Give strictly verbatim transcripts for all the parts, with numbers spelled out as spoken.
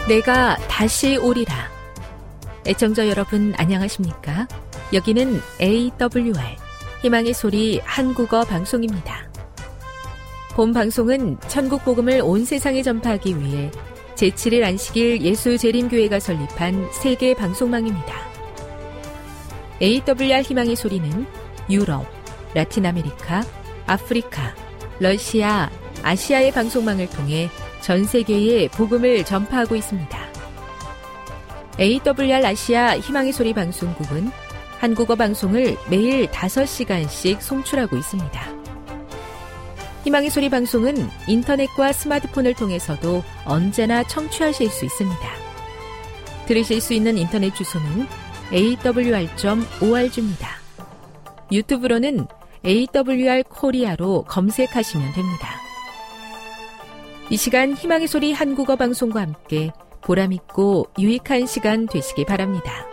내가 다시 오리라. 애청자 여러분 안녕하십니까? 여기는 에이더블유알 희망의 소리 한국어 방송입니다. 본 방송은 천국 복음을 온 세상에 전파하기 위해 제칠 일 안식일 예수재림교회가 설립한 세계 방송망입니다. 에이더블유알 희망의 소리는 유럽, 라틴 아메리카, 아프리카, 러시아, 아시아의 방송망을 통해 전 세계에 복음을 전파하고 있습니다. 에이더블유알 아시아 희망의 소리 방송국은 한국어 방송을 매일 다섯 시간씩 송출하고 있습니다. 희망의 소리 방송은 인터넷과 스마트폰을 통해서도 언제나 청취하실 수 있습니다. 들으실 수 있는 인터넷 주소는 에이더블유알 점 오알지입니다. 유튜브로는 에이더블유알 코리아로 검색하시면 됩니다. 이 시간 희망의 소리 한국어 방송과 함께 보람있고 유익한 시간 되시기 바랍니다.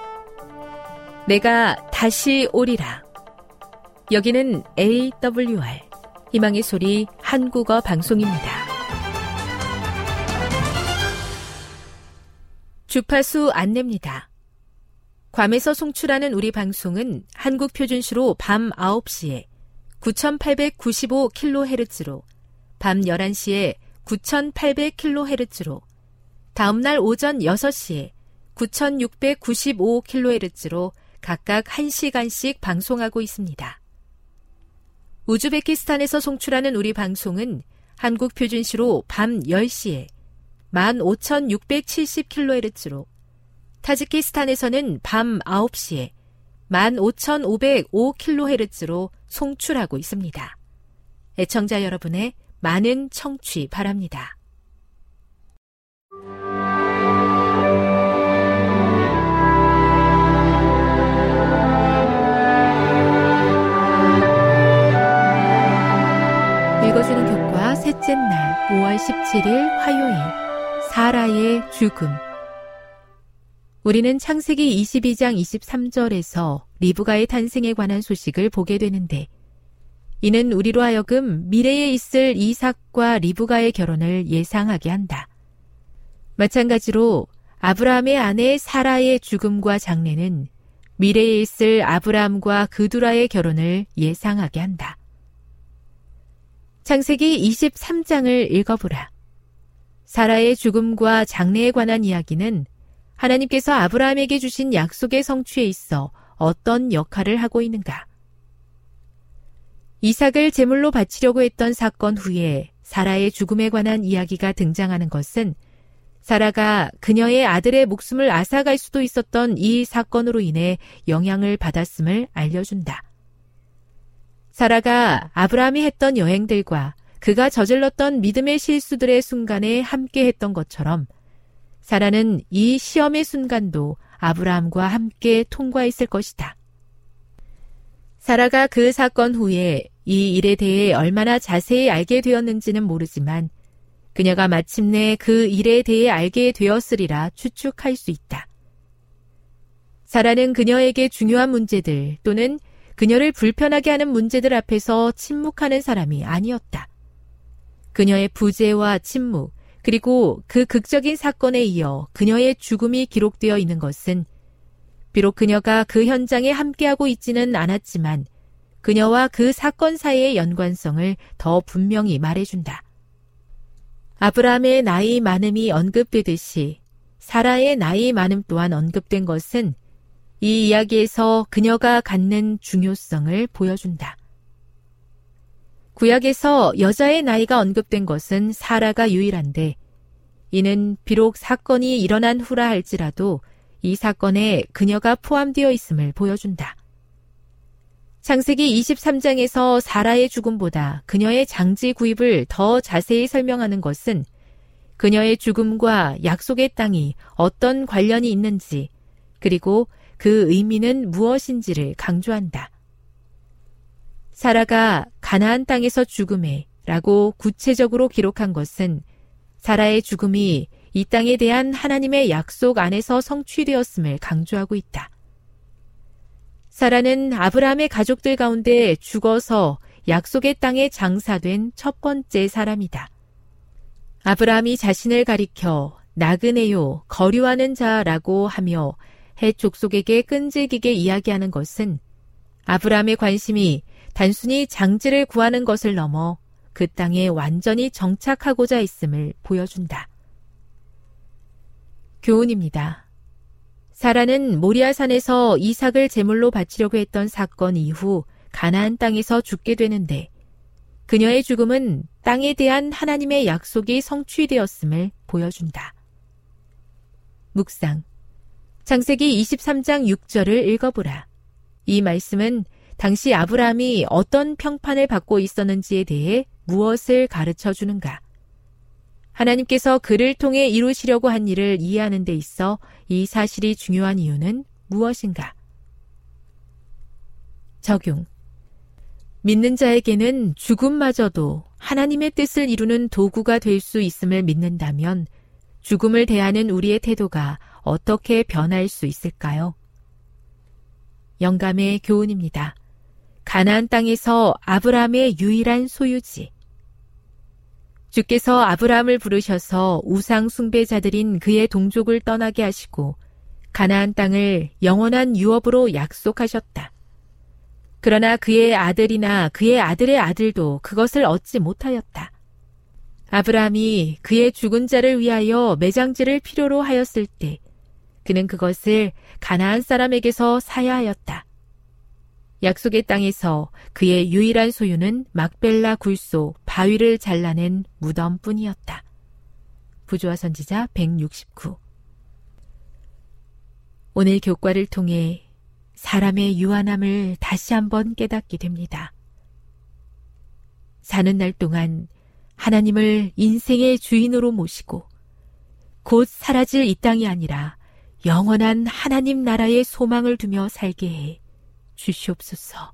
내가 다시 오리라. 여기는 에이더블유알 희망의 소리 한국어 방송입니다. 주파수 안내입니다. 괌에서 송출하는 우리 방송은 한국 표준시로 밤 아홉 시에 구천팔백구십오 킬로헤르츠로, 밤 열한 시에 구천팔백 킬로헤르츠로, 다음날 오전 여섯 시에 구천육백구십오 킬로헤르츠로 각각 한 시간씩 방송하고 있습니다. 우즈베키스탄에서 송출하는 우리 방송은 한국 표준시로 밤 열 시에 만 오천육백칠십 킬로헤르츠로, 타지키스탄에서는 밤 아홉 시에 만 오천오백오 킬로헤르츠로 송출하고 있습니다. 애청자 여러분의 많은 청취 바랍니다. 읽어주는 교과 셋째 날 오월 십칠일 화요일, 사라의 죽음. 우리는 창세기 이십이 장 이십삼 절에서 리브가의 탄생에 관한 소식을 보게 되는데, 이는 우리로 하여금 미래에 있을 이삭과 리브가의 결혼을 예상하게 한다. 마찬가지로 아브라함의 아내 사라의 죽음과 장례는 미래에 있을 아브라함과 그두라의 결혼을 예상하게 한다. 창세기 이십삼 장을 읽어보라. 사라의 죽음과 장례에 관한 이야기는 하나님께서 아브라함에게 주신 약속의 성취에 있어 어떤 역할을 하고 있는가? 이삭을 제물로 바치려고 했던 사건 후에 사라의 죽음에 관한 이야기가 등장하는 것은 사라가 그녀의 아들의 목숨을 앗아갈 수도 있었던 이 사건으로 인해 영향을 받았음을 알려준다. 사라가 아브라함이 했던 여행들과 그가 저질렀던 믿음의 실수들의 순간에 함께 했던 것처럼 사라는 이 시험의 순간도 아브라함과 함께 통과했을 것이다. 사라가 그 사건 후에 이 일에 대해 얼마나 자세히 알게 되었는지는 모르지만 그녀가 마침내 그 일에 대해 알게 되었으리라 추측할 수 있다. 사라는 그녀에게 중요한 문제들 또는 그녀를 불편하게 하는 문제들 앞에서 침묵하는 사람이 아니었다. 그녀의 부재와 침묵, 그리고 그 극적인 사건에 이어 그녀의 죽음이 기록되어 있는 것은 비록 그녀가 그 현장에 함께하고 있지는 않았지만 그녀와 그 사건 사이의 연관성을 더 분명히 말해준다. 아브라함의 나이 많음이 언급되듯이 사라의 나이 많음 또한 언급된 것은 이 이야기에서 그녀가 갖는 중요성을 보여준다. 구약에서 여자의 나이가 언급된 것은 사라가 유일한데, 이는 비록 사건이 일어난 후라 할지라도 이 사건에 그녀가 포함되어 있음을 보여준다. 창세기 이십삼 장에서 사라의 죽음보다 그녀의 장지 구입을 더 자세히 설명하는 것은 그녀의 죽음과 약속의 땅이 어떤 관련이 있는지, 그리고 그 의미는 무엇인지를 강조한다. 사라가 가나안 땅에서 죽음에 라고 구체적으로 기록한 것은 사라의 죽음이 이 땅에 대한 하나님의 약속 안에서 성취되었음을 강조하고 있다. 사라는 아브라함의 가족들 가운데 죽어서 약속의 땅에 장사된 첫 번째 사람이다. 아브라함이 자신을 가리켜 나그네요, 거류하는 자라고 하며 헷 족속에게 끈질기게 이야기하는 것은 아브라함의 관심이 단순히 장지를 구하는 것을 넘어 그 땅에 완전히 정착하고자 했음을 보여준다. 교훈입니다. 사라는 모리아산에서 이삭을 제물로 바치려고 했던 사건 이후 가나안 땅에서 죽게 되는데 그녀의 죽음은 땅에 대한 하나님의 약속이 성취되었음을 보여준다. 묵상. 창세기 이십삼 장 육 절을 읽어보라. 이 말씀은 당시 아브라함이 어떤 평판을 받고 있었는지에 대해 무엇을 가르쳐 주는가? 하나님께서 그를 통해 이루시려고 한 일을 이해하는 데 있어 이 사실이 중요한 이유는 무엇인가? 적용. 믿는 자에게는 죽음마저도 하나님의 뜻을 이루는 도구가 될 수 있음을 믿는다면 죽음을 대하는 우리의 태도가 어떻게 변할 수 있을까요? 영감의 교훈입니다. 가나안 땅에서 아브라함의 유일한 소유지. 주께서 아브라함을 부르셔서 우상 숭배자들인 그의 동족을 떠나게 하시고 가나안 땅을 영원한 유업으로 약속하셨다. 그러나 그의 아들이나 그의 아들의 아들도 그것을 얻지 못하였다. 아브라함이 그의 죽은 자를 위하여 매장지를 필요로 하였을 때 그는 그것을 가나안 사람에게서 사야 하였다. 약속의 땅에서 그의 유일한 소유는 막벨라 굴소 바위를 잘라낸 무덤뿐이었다. 부조화 선지자 백육십구. 오늘 교과를 통해 사람의 유한함을 다시 한번 깨닫게 됩니다. 사는 날 동안 하나님을 인생의 주인으로 모시고 곧 사라질 이 땅이 아니라 영원한 하나님 나라의 소망을 두며 살게 해 주시옵소서.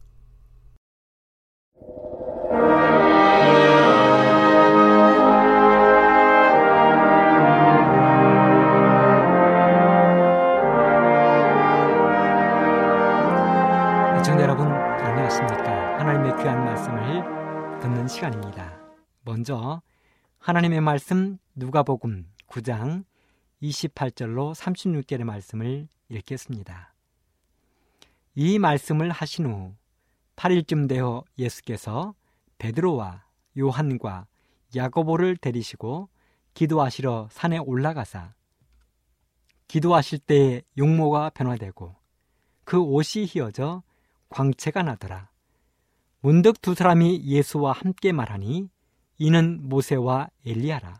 시청자 여러분, 안녕하십니까? 하나님의 귀한 말씀을 듣는 시간입니다. 먼저 하나님의 말씀 누가복음 구 장 이십팔 절로 삼십육 절의 말씀을 읽겠습니다. 이 말씀을 하신 후 팔 일쯤 되어 예수께서 베드로와 요한과 야고보를 데리시고 기도하시러 산에 올라가사 기도하실 때에 용모가 변화되고 그 옷이 휘어져 광채가 나더라. 문득 두 사람이 예수와 함께 말하니 이는 모세와 엘리야라.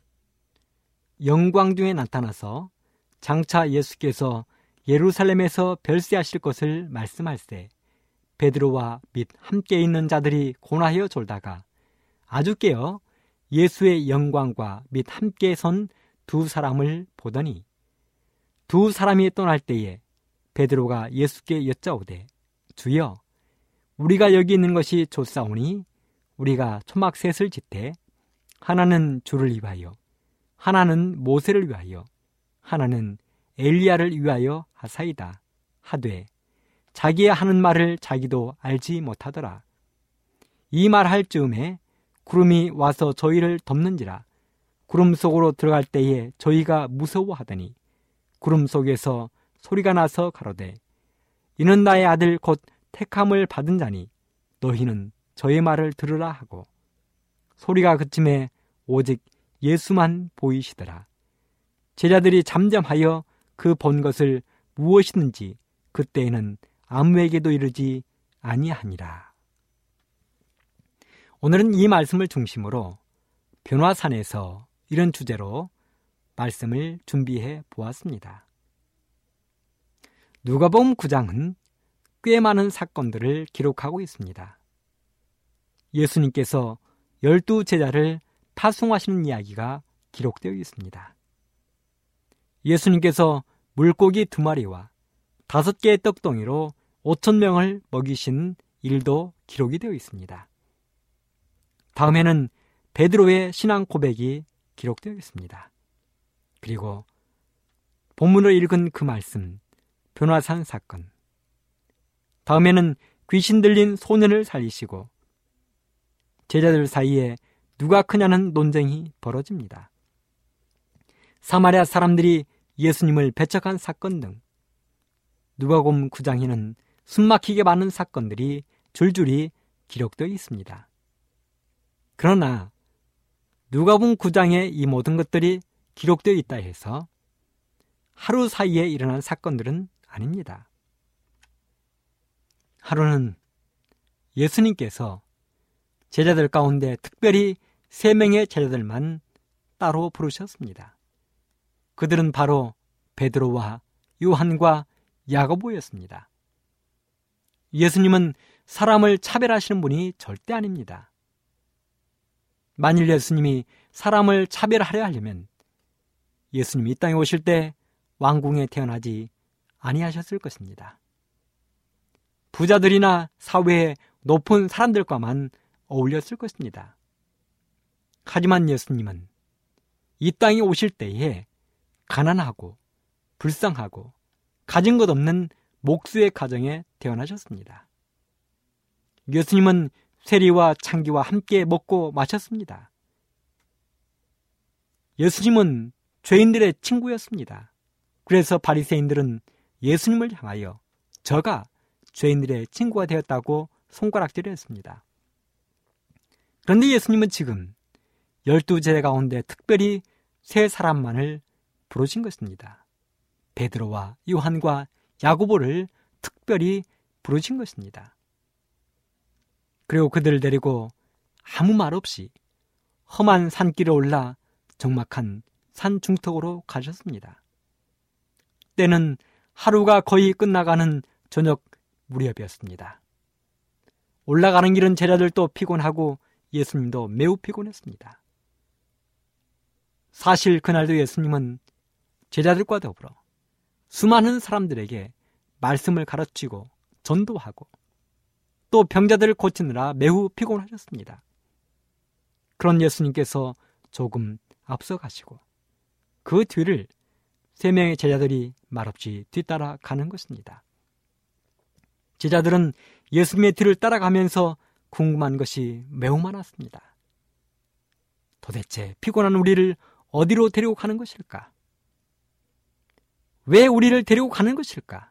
영광 중에 나타나서 장차 예수께서 예루살렘에서 별세하실 것을 말씀할세 베드로와 및 함께 있는 자들이 고나하여 졸다가 아주 깨어 예수의 영광과 및 함께 선 두 사람을 보더니 두 사람이 떠날 때에 베드로가 예수께 여짜오되 주여 우리가 여기 있는 것이 좋사오니 우리가 초막 셋을 짓되 하나는 주를 위하여 하나는 모세를 위하여 하나는 엘리야를 위하여 하사이다 하되 자기의 하는 말을 자기도 알지 못하더라. 이 말할 즈음에 구름이 와서 저희를 덮는지라. 구름 속으로 들어갈 때에 저희가 무서워하더니 구름 속에서 소리가 나서 가로되 이는 나의 아들 곧 택함을 받은 자니 너희는 저의 말을 들으라 하고 소리가 그침에 오직 예수만 보이시더라. 제자들이 잠잠하여 그 본 것을 무엇이든지 그때에는 아무에게도 이르지 아니하니라. 오늘은 이 말씀을 중심으로 변화산에서 이런 주제로 말씀을 준비해 보았습니다. 누가복음 구 장은 꽤 많은 사건들을 기록하고 있습니다. 예수님께서 열두 제자를 파송하시는 이야기가 기록되어 있습니다. 예수님께서 물고기 두 마리와 다섯 개의 떡덩이로 오천 명을 먹이신 일도 기록이 되어 있습니다. 다음에는 베드로의 신앙 고백이 기록되어 있습니다. 그리고 본문을 읽은 그 말씀, 변화산 사건. 다음에는 귀신 들린 소년을 살리시고 제자들 사이에 누가 크냐는 논쟁이 벌어집니다. 사마리아 사람들이 예수님을 배척한 사건 등 누가복음 구 장에는 숨막히게 많은 사건들이 줄줄이 기록되어 있습니다. 그러나 누가복음 구 장에 이 모든 것들이 기록되어 있다 해서 하루 사이에 일어난 사건들은 아닙니다. 하루는 예수님께서 제자들 가운데 특별히 세 명의 제자들만 따로 부르셨습니다. 그들은 바로 베드로와 요한과 야고보였습니다. 예수님은 사람을 차별하시는 분이 절대 아닙니다. 만일 예수님이 사람을 차별하려 하려면 예수님이 이 땅에 오실 때 왕궁에 태어나지 아니하셨을 것입니다. 부자들이나 사회의 높은 사람들과만 어울렸을 것입니다. 하지만 예수님은 이 땅에 오실 때에 가난하고 불쌍하고 가진 것 없는 목수의 가정에 태어나셨습니다. 예수님은 세리와 창기와 함께 먹고 마셨습니다. 예수님은 죄인들의 친구였습니다. 그래서 바리새인들은 예수님을 향하여 저가 죄인들의 친구가 되었다고 손가락질을 했습니다. 그런데 예수님은 지금 열두 제자 가운데 특별히 세 사람만을 부르신 것입니다. 베드로와 요한과 야고보를 특별히 부르신 것입니다. 그리고 그들을 데리고 아무 말 없이 험한 산길을 올라 적막한 산 중턱으로 가셨습니다. 때는 하루가 거의 끝나가는 저녁 무렵이었습니다. 올라가는 길은 제자들도 피곤하고 예수님도 매우 피곤했습니다. 사실 그날도 예수님은 제자들과 더불어 수많은 사람들에게 말씀을 가르치고 전도하고 또 병자들을 고치느라 매우 피곤하셨습니다. 그런 예수님께서 조금 앞서가시고 그 뒤를 세 명의 제자들이 말없이 뒤따라 가는 것입니다. 제자들은 예수님의 뒤를 따라가면서 궁금한 것이 매우 많았습니다. 도대체 피곤한 우리를 어디로 데리고 가는 것일까? 왜 우리를 데리고 가는 것일까?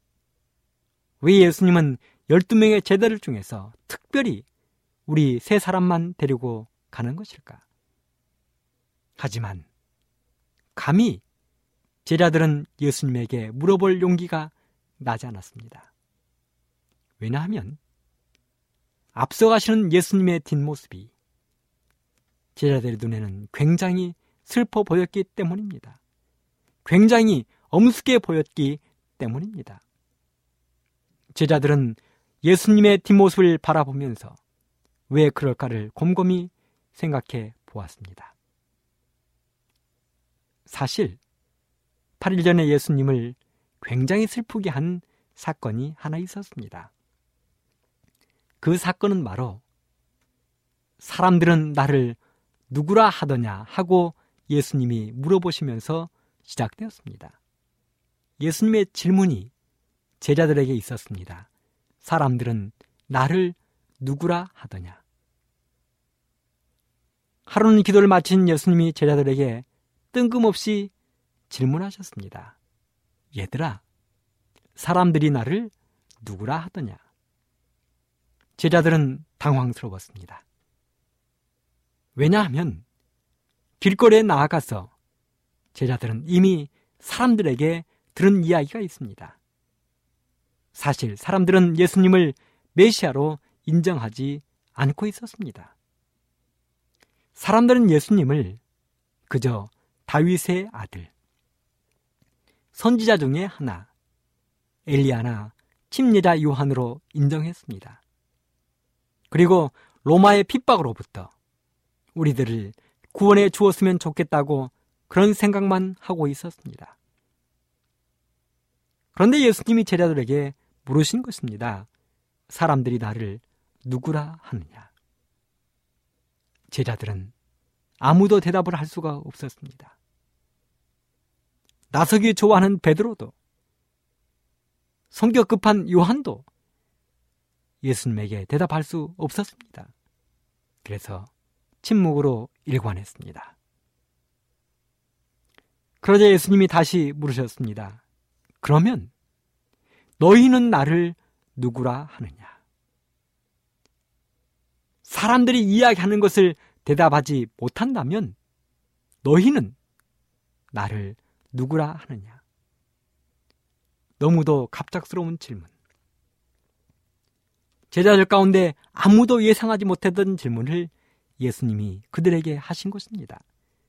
왜 예수님은 열두 명의 제자들 중에서 특별히 우리 세 사람만 데리고 가는 것일까? 하지만 감히 제자들은 예수님에게 물어볼 용기가 나지 않았습니다. 왜냐하면 앞서가시는 예수님의 뒷모습이 제자들의 눈에는 굉장히 슬퍼 보였기 때문입니다. 굉장히 엄숙해 보였기 때문입니다. 제자들은 예수님의 뒷모습을 바라보면서 왜 그럴까를 곰곰이 생각해 보았습니다. 사실 팔 일 전에 예수님을 굉장히 슬프게 한 사건이 하나 있었습니다. 그 사건은 바로 사람들은 나를 누구라 하더냐 하고 예수님이 물어보시면서 시작되었습니다. 예수님의 질문이 제자들에게 있었습니다. 사람들은 나를 누구라 하더냐. 하루는 기도를 마친 예수님이 제자들에게 뜬금없이 질문하셨습니다. 얘들아, 사람들이 나를 누구라 하더냐. 제자들은 당황스러웠습니다. 왜냐하면 길거리에 나아가서 제자들은 이미 사람들에게 들은 이야기가 있습니다. 사실 사람들은 예수님을 메시아로 인정하지 않고 있었습니다. 사람들은 예수님을 그저 다윗의 아들, 선지자 중에 하나, 엘리야나 침례자 요한으로 인정했습니다. 그리고 로마의 핍박으로부터 우리들을 구원해 주었으면 좋겠다고 그런 생각만 하고 있었습니다. 그런데 예수님이 제자들에게 물으신 것입니다. 사람들이 나를 누구라 하느냐. 제자들은 아무도 대답을 할 수가 없었습니다. 나서기 좋아하는 베드로도, 성격 급한 요한도 예수님에게 대답할 수 없었습니다. 그래서 침묵으로 일관했습니다. 그러자 예수님이 다시 물으셨습니다. 그러면 너희는 나를 누구라 하느냐? 사람들이 이야기하는 것을 대답하지 못한다면 너희는 나를 누구라 하느냐? 너무도 갑작스러운 질문. 제자들 가운데 아무도 예상하지 못했던 질문을 예수님이 그들에게 하신 것입니다.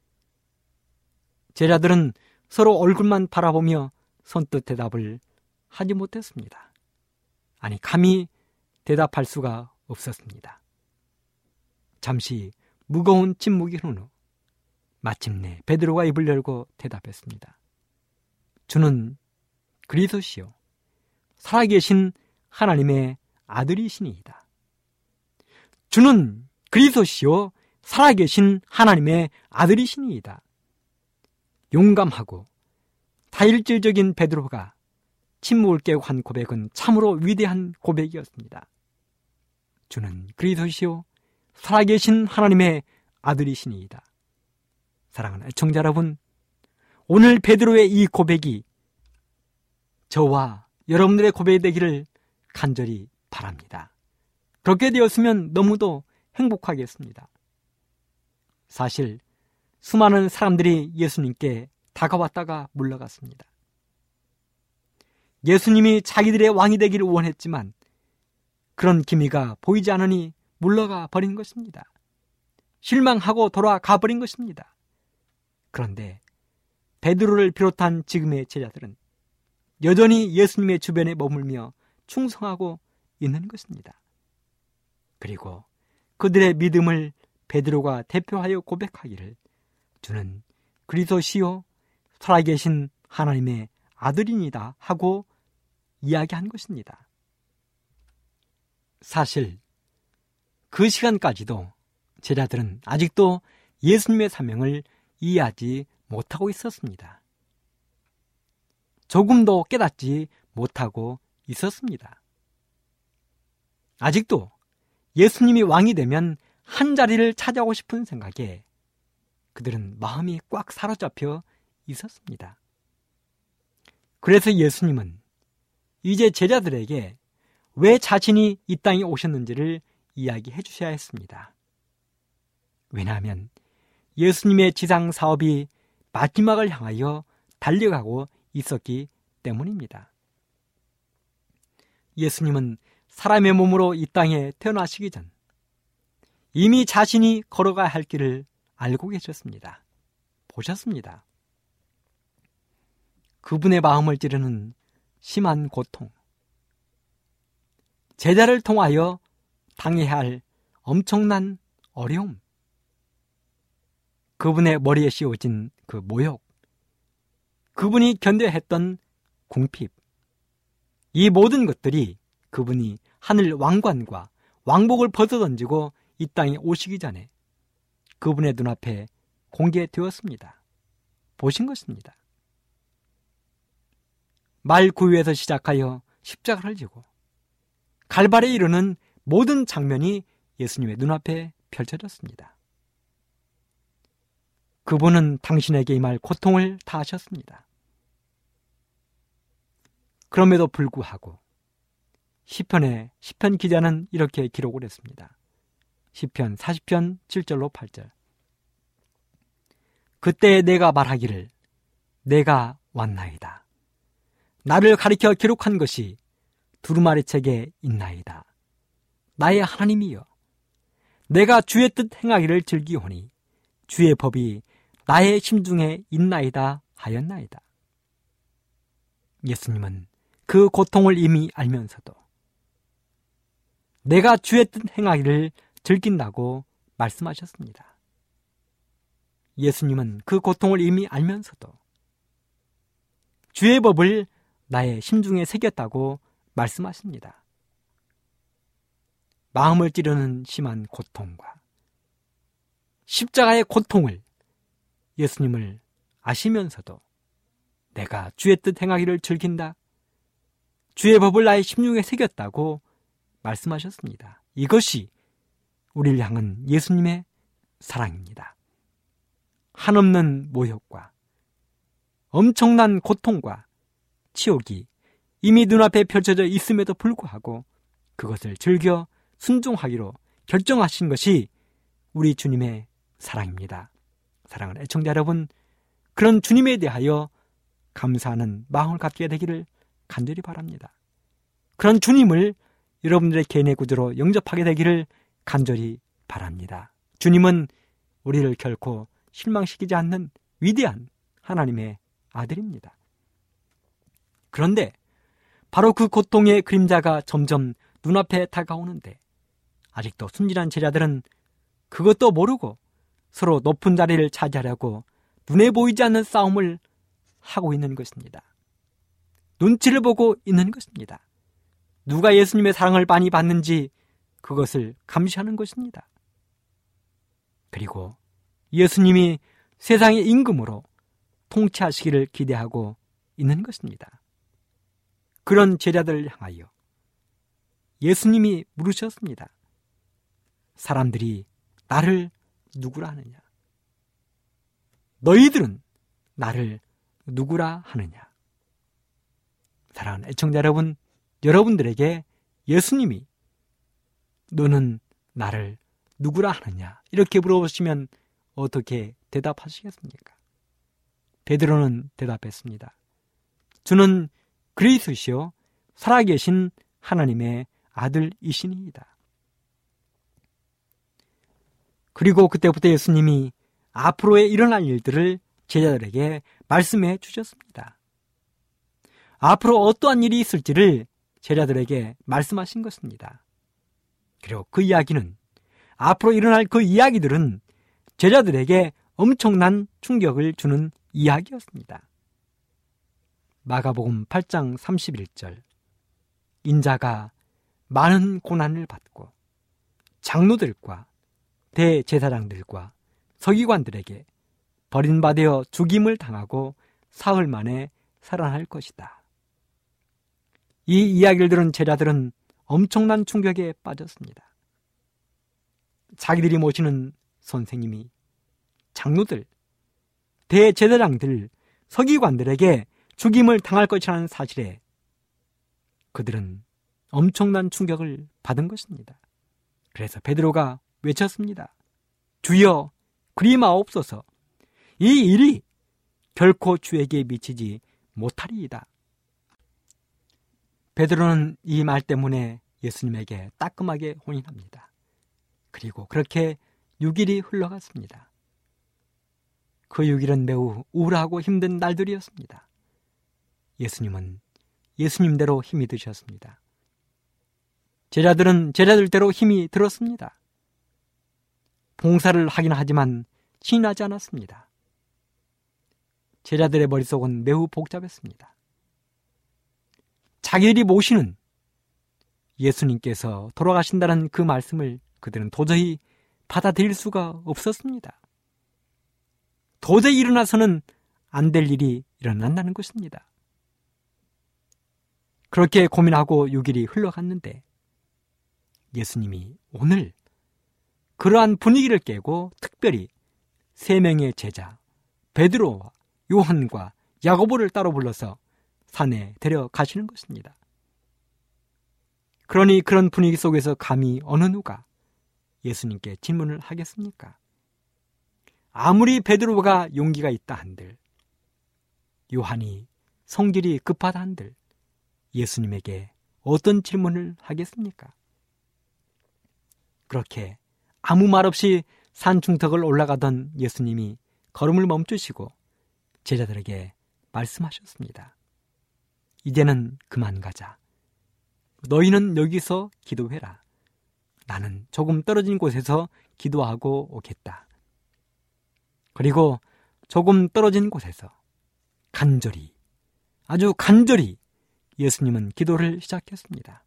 제자들은 서로 얼굴만 바라보며 선뜻 대답을 하지 못했습니다. 아니, 감히 대답할 수가 없었습니다. 잠시 무거운 침묵이 흐른 후 마침내 베드로가 입을 열고 대답했습니다. 주는 그리스도시요 살아계신 하나님의 아들이시니이다. 주는 그리스도시요 살아계신 하나님의 아들이시니이다. 용감하고 다혈질적인 베드로가 침묵을 깨고 한 고백은 참으로 위대한 고백이었습니다. 주는 그리스도시요 살아계신 하나님의 아들이시니이다. 사랑하는 애청자 여러분, 오늘 베드로의 이 고백이 저와 여러분들의 고백이 되기를 간절히 바랍니다. 그렇게 되었으면 너무도 행복하겠습니다. 사실 수많은 사람들이 예수님께 다가왔다가 물러갔습니다. 예수님이 자기들의 왕이 되기를 원했지만 그런 기미가 보이지 않으니 물러가 버린 것입니다. 실망하고 돌아가 버린 것입니다. 그런데 베드로를 비롯한 지금의 제자들은 여전히 예수님의 주변에 머물며 충성하고 있는 것입니다. 그리고 그들의 믿음을 베드로가 대표하여 고백하기를 주는 그리스도시요 살아계신 하나님의 아들이니다 하고 이야기한 것입니다. 사실 그 시간까지도 제자들은 아직도 예수님의 사명을 이해하지 못하고 있었습니다. 조금도 깨닫지 못하고 있었습니다. 아직도 예수님이 왕이 되면 한 자리를 차지하고 싶은 생각에 그들은 마음이 꽉 사로잡혀 있었습니다. 그래서 예수님은 이제 제자들에게 왜 자신이 이 땅에 오셨는지를 이야기해 주셔야 했습니다. 왜냐하면 예수님의 지상 사업이 마지막을 향하여 달려가고 있었기 때문입니다. 예수님은 사람의 몸으로 이 땅에 태어나시기 전 이미 자신이 걸어가야 할 길을 알고 계셨습니다. 보셨습니다. 그분의 마음을 찌르는 심한 고통, 제자를 통하여 당해야 할 엄청난 어려움, 그분의 머리에 씌워진 그 모욕, 그분이 견뎌야 했던 궁핍, 이 모든 것들이 그분이 하늘 왕관과 왕복을 벗어던지고 이 땅에 오시기 전에 그분의 눈앞에 공개되었습니다. 보신 것입니다. 말구유에서 시작하여 십자가를 지고 갈발에 이르는 모든 장면이 예수님의 눈앞에 펼쳐졌습니다. 그분은 당신에게 임할 고통을 다 하셨습니다. 그럼에도 불구하고 시편의 시편 기자는 이렇게 기록을 했습니다. 시편 사십 편 칠 절로 팔 절. 그때 내가 말하기를 내가 왔나이다. 나를 가리켜 기록한 것이 두루마리 책에 있나이다. 나의 하나님이여, 내가 주의 뜻 행하기를 즐기오니 주의 법이 나의 심중에 있나이다 하였나이다. 예수님은 그 고통을 이미 알면서도 내가 주의 뜻 행하기를 즐긴다고 말씀하셨습니다. 예수님은 그 고통을 이미 알면서도 주의 법을 나의 심중에 새겼다고 말씀하십니다. 마음을 찌르는 심한 고통과 십자가의 고통을 예수님을 아시면서도 내가 주의 뜻 행하기를 즐긴다, 주의 법을 나의 심중에 새겼다고 말씀하셨습니다. 이것이 우리를 향한 예수님의 사랑입니다. 한없는 모욕과 엄청난 고통과 치욕이 이미 눈앞에 펼쳐져 있음에도 불구하고 그것을 즐겨 순종하기로 결정하신 것이 우리 주님의 사랑입니다. 사랑하는 애청자 여러분, 그런 주님에 대하여 감사하는 마음을 갖게 되기를 간절히 바랍니다. 그런 주님을 여러분들의 개인의 구조로 영접하게 되기를 간절히 바랍니다. 주님은 우리를 결코 실망시키지 않는 위대한 하나님의 아들입니다. 그런데 바로 그 고통의 그림자가 점점 눈앞에 다가오는데 아직도 순진한 제자들은 그것도 모르고 서로 높은 자리를 차지하려고 눈에 보이지 않는 싸움을 하고 있는 것입니다. 눈치를 보고 있는 것입니다. 누가 예수님의 사랑을 많이 받는지 그것을 감시하는 것입니다. 그리고 예수님이 세상의 임금으로 통치하시기를 기대하고 있는 것입니다. 그런 제자들을 향하여 예수님이 물으셨습니다. 사람들이 나를 누구라 하느냐? 너희들은 나를 누구라 하느냐? 사랑하는 애청자 여러분, 여러분들에게 예수님이 너는 나를 누구라 하느냐? 이렇게 물어보시면 어떻게 대답하시겠습니까? 베드로는 대답했습니다. 주는 그리스도시요 살아계신 하나님의 아들이시니이다. 그리고 그때부터 예수님이 앞으로에 일어날 일들을 제자들에게 말씀해 주셨습니다. 앞으로 어떠한 일이 있을지를 제자들에게 말씀하신 것입니다. 그리고 그 이야기는, 앞으로 일어날 그 이야기들은 제자들에게 엄청난 충격을 주는 이야기였습니다. 마가복음 팔 장 삼십일 절, 인자가 많은 고난을 받고 장로들과 대제사장들과 서기관들에게 버림받아 죽임을 당하고 사흘 만에 살아날 것이다. 이 이야기를 들은 제자들은 엄청난 충격에 빠졌습니다. 자기들이 모시는 선생님이 장로들, 대제사장들, 서기관들에게 죽임을 당할 것이라는 사실에 그들은 엄청난 충격을 받은 것입니다. 그래서 베드로가 외쳤습니다. 주여 그리 마옵소서. 이 일이 결코 주에게 미치지 못하리이다. 베드로는 이 말 때문에 예수님에게 따끔하게 혼인합니다. 그리고 그렇게 육 일이 흘러갔습니다. 그 육 일은 매우 우울하고 힘든 날들이었습니다. 예수님은 예수님대로 힘이 드셨습니다. 제자들은 제자들대로 힘이 들었습니다. 봉사를 하긴 하지만 신이 나지 않았습니다. 제자들의 머릿속은 매우 복잡했습니다. 자기들이 모시는 예수님께서 돌아가신다는 그 말씀을 그들은 도저히 받아들일 수가 없었습니다. 도저히 일어나서는 안 될 일이 일어난다는 것입니다. 그렇게 고민하고 육 일이 흘러갔는데 예수님이 오늘 그러한 분위기를 깨고 특별히 세 명의 제자 베드로와 요한과 야고보를 따로 불러서 산에 데려가시는 것입니다. 그러니 그런 분위기 속에서 감히 어느 누가 예수님께 질문을 하겠습니까? 아무리 베드로가 용기가 있다 한들, 요한이 성질이 급하다 한들 예수님에게 어떤 질문을 하겠습니까? 그렇게 아무 말 없이 산 중턱을 올라가던 예수님이 걸음을 멈추시고 제자들에게 말씀하셨습니다. 이제는 그만 가자. 너희는 여기서 기도해라. 나는 조금 떨어진 곳에서 기도하고 오겠다. 그리고 조금 떨어진 곳에서 간절히, 아주 간절히 예수님은 기도를 시작했습니다.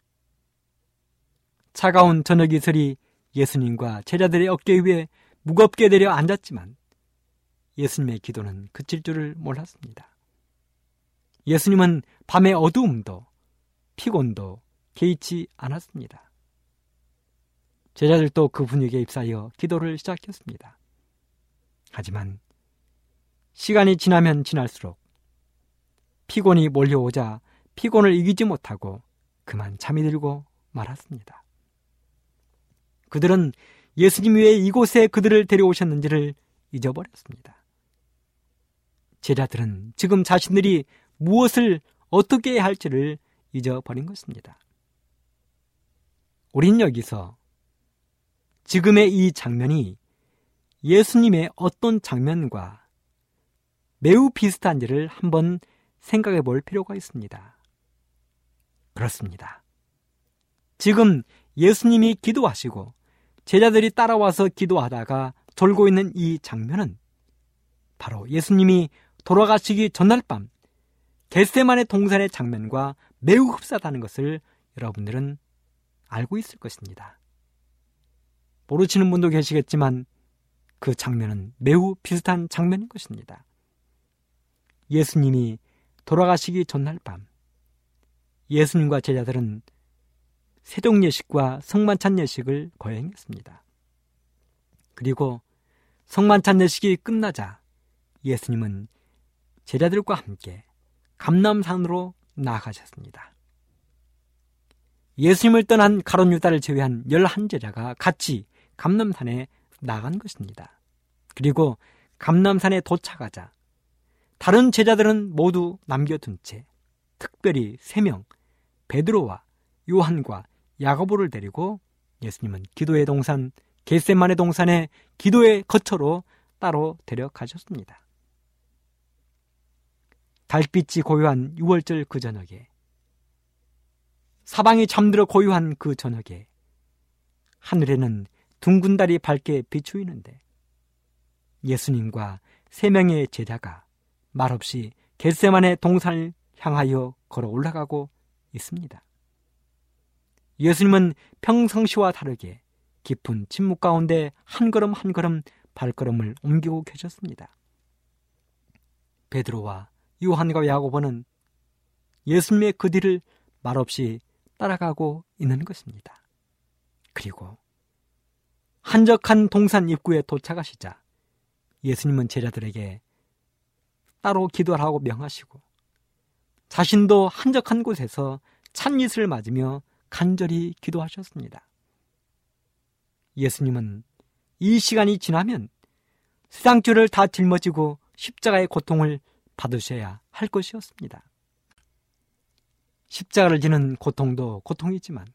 차가운 저녁 이슬이 예수님과 제자들의 어깨 위에 무겁게 내려 앉았지만 예수님의 기도는 그칠 줄을 몰랐습니다. 예수님은 밤의 어두움도 피곤도 개의치 않았습니다. 제자들도 그 분위기에 휩싸여 기도를 시작했습니다. 하지만 시간이 지나면 지날수록 피곤이 몰려오자 피곤을 이기지 못하고 그만 잠이 들고 말았습니다. 그들은 예수님이 왜 이곳에 그들을 데려오셨는지를 잊어버렸습니다. 제자들은 지금 자신들이 무엇을 어떻게 해야 할지를 잊어버린 것입니다. 우린 여기서 지금의 이 장면이 예수님의 어떤 장면과 매우 비슷한지를 한번 생각해 볼 필요가 있습니다. 그렇습니다. 지금 예수님이 기도하시고 제자들이 따라와서 기도하다가 졸고 있는 이 장면은 바로 예수님이 돌아가시기 전날 밤 겟세마네 동산의 장면과 매우 흡사하다는 것을 여러분들은 알고 있을 것입니다. 모르시는 분도 계시겠지만 그 장면은 매우 비슷한 장면인 것입니다. 예수님이 돌아가시기 전날 밤 예수님과 제자들은 세종 예식과 성만찬 예식을 거행했습니다. 그리고 성만찬 예식이 끝나자 예수님은 제자들과 함께 감람산으로 나아가셨습니다. 예수님을 떠난 가룟 유다를 제외한 열한 제자가 같이 감람산에 나간 것입니다. 그리고 감람산에 도착하자 다른 제자들은 모두 남겨둔 채 특별히 세 명 베드로와 요한과 야고보를 데리고 예수님은 기도의 동산 겟세마네 동산에 기도의 거처로 따로 데려가셨습니다. 달빛이 고요한 유월절 그 저녁에 사방이 잠들어 고요한 그 저녁에 하늘에는 둥근 달이 밝게 비추이는데 예수님과 세 명의 제자가 말없이 겟세마네 동산을 향하여 걸어 올라가고 있습니다. 예수님은 평상시와 다르게 깊은 침묵 가운데 한 걸음 한 걸음 발걸음을 옮기고 계셨습니다. 베드로와 요한과 야고보는 예수님의 그 뒤를 말없이 따라가고 있는 것입니다. 그리고 한적한 동산 입구에 도착하시자 예수님은 제자들에게 따로 기도하라고 명하시고 자신도 한적한 곳에서 찬이슬을 맞으며 간절히 기도하셨습니다. 예수님은 이 시간이 지나면 세상 죄를 다 짊어지고 십자가의 고통을 받으셔야 할 것이었습니다. 십자가를 지는 고통도 고통이지만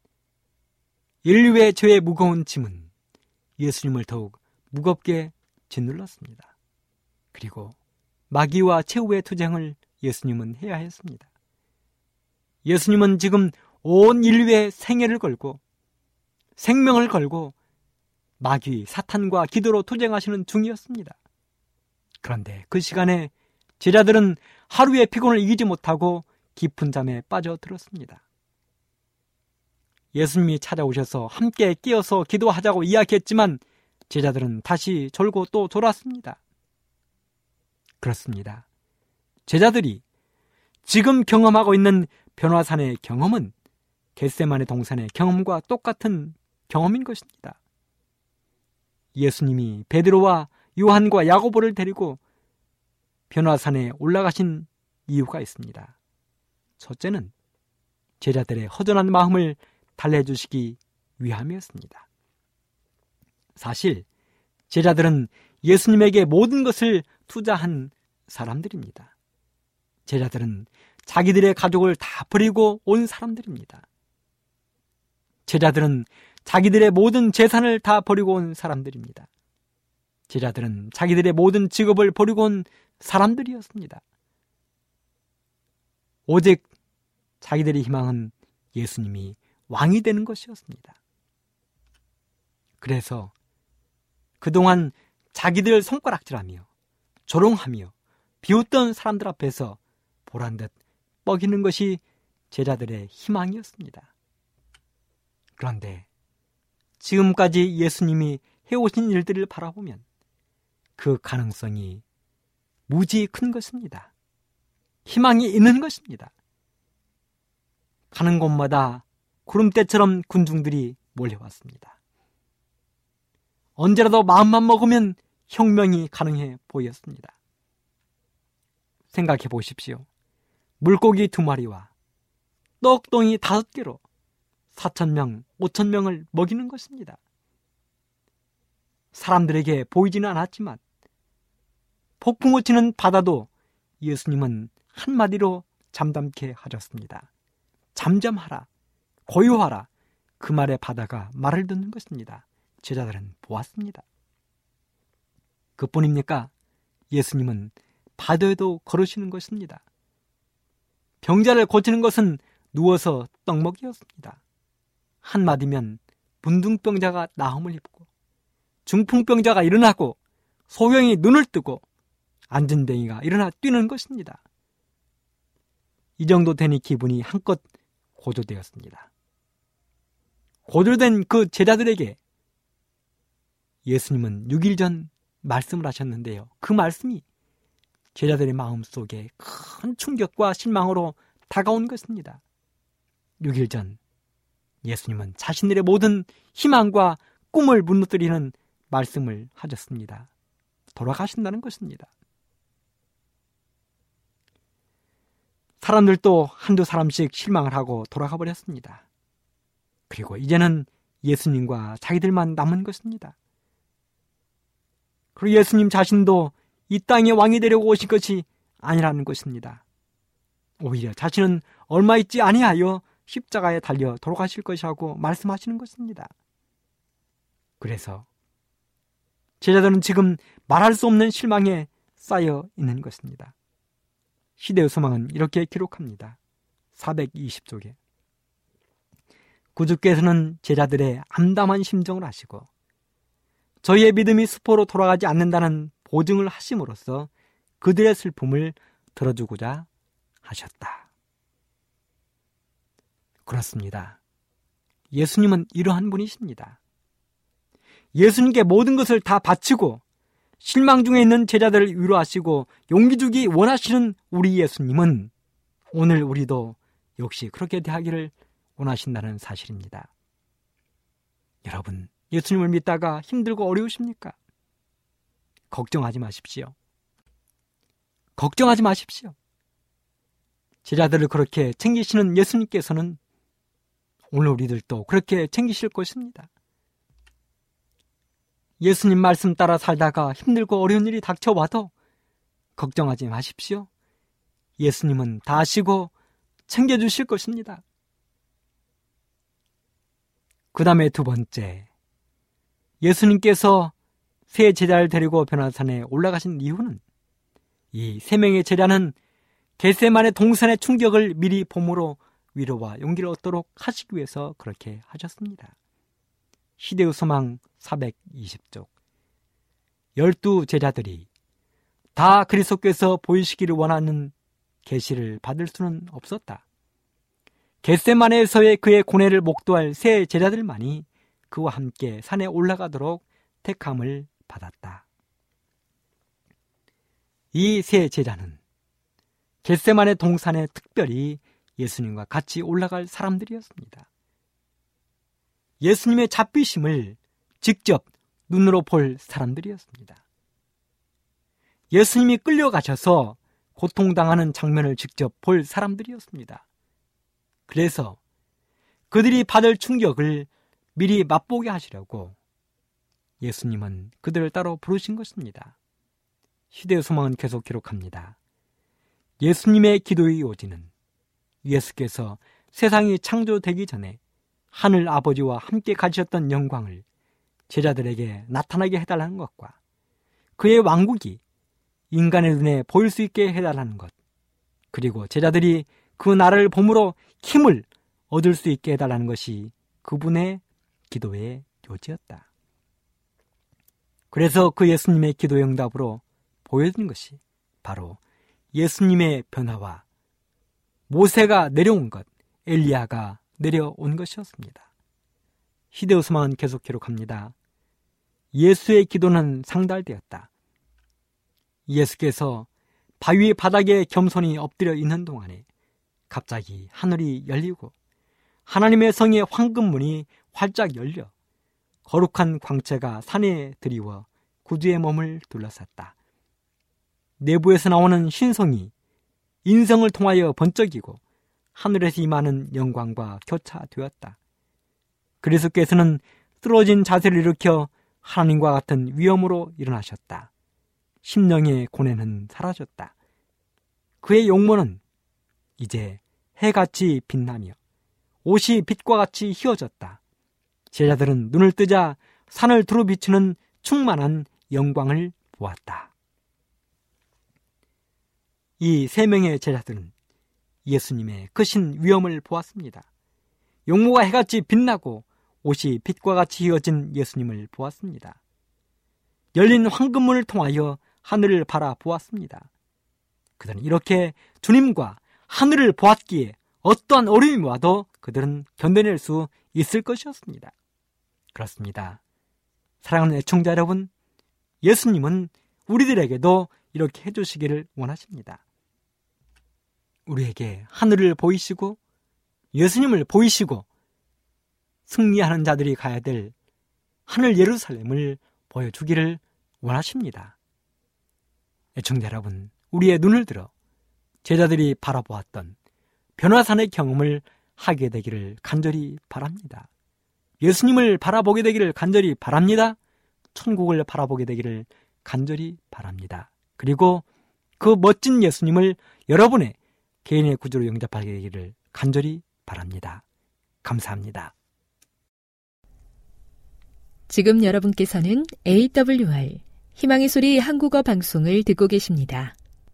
인류의 죄의 무거운 짐은 예수님을 더욱 무겁게 짓눌렀습니다. 그리고 마귀와 최후의 투쟁을 예수님은 해야 했습니다. 예수님은 지금 온 인류의 생애를 걸고 생명을 걸고 마귀, 사탄과 기도로 투쟁하시는 중이었습니다. 그런데 그 시간에 제자들은 하루의 피곤을 이기지 못하고 깊은 잠에 빠져들었습니다. 예수님이 찾아오셔서 함께 깨어서 기도하자고 이야기했지만 제자들은 다시 졸고 또 졸았습니다. 그렇습니다. 제자들이 지금 경험하고 있는 변화산의 경험은 겟세마네 동산의 경험과 똑같은 경험인 것입니다. 예수님이 베드로와 요한과 야고보를 데리고 변화산에 올라가신 이유가 있습니다. 첫째는 제자들의 허전한 마음을 달래주시기 위함이었습니다. 사실 제자들은 예수님에게 모든 것을 투자한 사람들입니다. 제자들은 자기들의 가족을 다 버리고 온 사람들입니다. 제자들은 자기들의 모든 재산을 다 버리고 온 사람들입니다. 제자들은 자기들의 모든 직업을 버리고 온 사람들이었습니다. 오직 자기들의 희망은 예수님이 왕이 되는 것이었습니다. 그래서 그동안 자기들 손가락질하며 조롱하며 비웃던 사람들 앞에서 보란듯 뻐기는 것이 제자들의 희망이었습니다. 그런데 지금까지 예수님이 해오신 일들을 바라보면 그 가능성이 무지 큰 것입니다. 희망이 있는 것입니다. 가는 곳마다 구름대처럼 군중들이 몰려왔습니다. 언제라도 마음만 먹으면 혁명이 가능해 보였습니다. 생각해 보십시오. 물고기 두 마리와 떡덩이 다섯 개로 사천 명, 오천 명을 먹이는 것입니다. 사람들에게 보이지는 않았지만 폭풍우 치는 바다도 예수님은 한마디로 잠잠케 하셨습니다. 잠잠하라, 고요하라. 그 말에 바다가 말을 듣는 것입니다. 제자들은 보았습니다. 그뿐입니까? 예수님은 바다에도 걸으시는 것입니다. 병자를 고치는 것은 누워서 떡 먹이였습니다. 한마디면 문둥병자가 나음을 입고 중풍병자가 일어나고 소경이 눈을 뜨고 안진뱅이가 일어나 뛰는 것입니다. 이 정도 되니 기분이 한껏 고조되었습니다. 고조된 그 제자들에게 예수님은 육 일 전 말씀을 하셨는데요. 그 말씀이 제자들의 마음속에 큰 충격과 실망으로 다가온 것입니다. 육 일 전 예수님은 자신들의 모든 희망과 꿈을 무너뜨리는 말씀을 하셨습니다. 돌아가신다는 것입니다. 사람들도 한두 사람씩 실망을 하고 돌아가 버렸습니다. 그리고 이제는 예수님과 자기들만 남은 것입니다. 그리고 예수님 자신도 이 땅에 왕이 되려고 오신 것이 아니라는 것입니다. 오히려 자신은 얼마 있지 아니하여 십자가에 달려 돌아가실 것이라고 말씀하시는 것입니다. 그래서 제자들은 지금 말할 수 없는 실망에 쌓여 있는 것입니다. 시대의 소망은 이렇게 기록합니다. 사백이십 쪽에 구주께서는 제자들의 암담한 심정을 아시고 저희의 믿음이 수포로 돌아가지 않는다는 보증을 하심으로써 그들의 슬픔을 들어주고자 하셨다. 그렇습니다. 예수님은 이러한 분이십니다. 예수님께 모든 것을 다 바치고 실망 중에 있는 제자들을 위로하시고 용기 주기 원하시는 우리 예수님은 오늘 우리도 역시 그렇게 대하기를 원하신다는 사실입니다. 여러분, 예수님을 믿다가 힘들고 어려우십니까? 걱정하지 마십시오. 걱정하지 마십시오. 제자들을 그렇게 챙기시는 예수님께서는 오늘 우리들도 그렇게 챙기실 것입니다. 예수님 말씀 따라 살다가 힘들고 어려운 일이 닥쳐와도 걱정하지 마십시오. 예수님은 다 아시고 챙겨주실 것입니다. 그 다음에 두 번째, 예수님께서 세 제자를 데리고 변화산에 올라가신 이유는 이 세 명의 제자는 겟세마네 동산의 충격을 미리 봄으로 위로와 용기를 얻도록 하시기 위해서 그렇게 하셨습니다. 시대의 소망 사백이십 쪽 열두 제자들이 다 그리스도께서 보이시기를 원하는 계시를 받을 수는 없었다. 겟세마네에서의 그의 고뇌를 목도할 세 제자들만이 그와 함께 산에 올라가도록 택함을 받았다. 이 세 제자는 겟세마네 동산에 특별히 예수님과 같이 올라갈 사람들이었습니다. 예수님의 잡히심을 직접 눈으로 볼 사람들이었습니다. 예수님이 끌려가셔서 고통당하는 장면을 직접 볼 사람들이었습니다. 그래서 그들이 받을 충격을 미리 맛보게 하시려고 예수님은 그들을 따로 부르신 것입니다. 시대의 소망은 계속 기록합니다. 예수님의 기도의 요지는 예수께서 세상이 창조되기 전에 하늘 아버지와 함께 가지셨던 영광을 제자들에게 나타나게 해달라는 것과 그의 왕국이 인간의 눈에 보일 수 있게 해달라는 것, 그리고 제자들이 그 나라를 봄으로 힘을 얻을 수 있게 해달라는 것이 그분의 기도의 요지였다. 그래서 그 예수님의 기도의 응답으로 보여진 것이 바로 예수님의 변화와 모세가 내려온 것, 엘리야가 내려온 것이었습니다. 시대의 소망은 계속 기록합니다. 예수의 기도는 상달되었다. 예수께서 바위 바닥에 겸손히 엎드려 있는 동안에 갑자기 하늘이 열리고 하나님의 성의 황금문이 활짝 열려 거룩한 광채가 산에 드리워 구주의 몸을 둘러쌌다. 내부에서 나오는 신성이 인성을 통하여 번쩍이고 하늘에서 임하는 영광과 교차되었다. 그리스도께서는 쓰러진 자세를 일으켜 하나님과 같은 위엄으로 일어나셨다. 심령의 고뇌는 사라졌다. 그의 용모는 이제 해같이 빛나며 옷이 빛과 같이 휘어졌다. 제자들은 눈을 뜨자 산을 두루 비추는 충만한 영광을 보았다. 이 세 명의 제자들은 예수님의 크신 위엄을 보았습니다. 용모가 해같이 빛나고 옷이 빛과 같이 휘어진 예수님을 보았습니다. 열린 황금문을 통하여 하늘을 바라보았습니다. 그들은 이렇게 주님과 하늘을 보았기에 어떠한 어려움이 와도 그들은 견뎌낼 수 있을 것이었습니다. 그렇습니다. 사랑하는 애청자 여러분, 예수님은 우리들에게도 이렇게 해주시기를 원하십니다. 우리에게 하늘을 보이시고 예수님을 보이시고 승리하는 자들이 가야 될 하늘 예루살렘을 보여주기를 원하십니다. 애청자 여러분, 우리의 눈을 들어 제자들이 바라보았던 변화산의 경험을 하게 되기를 간절히 바랍니다. 예수님을 바라보게 되기를 간절히 바랍니다. 천국을 바라보게 되기를 간절히 바랍니다. 그리고 그 멋진 예수님을 여러분의 개인의 구주로 영접하게 되기를 간절히 바랍니다. 감사합니다. 지금 여러분께서는 에이더블유알 희망의 소리 한국어 방송을 듣고 계십니다.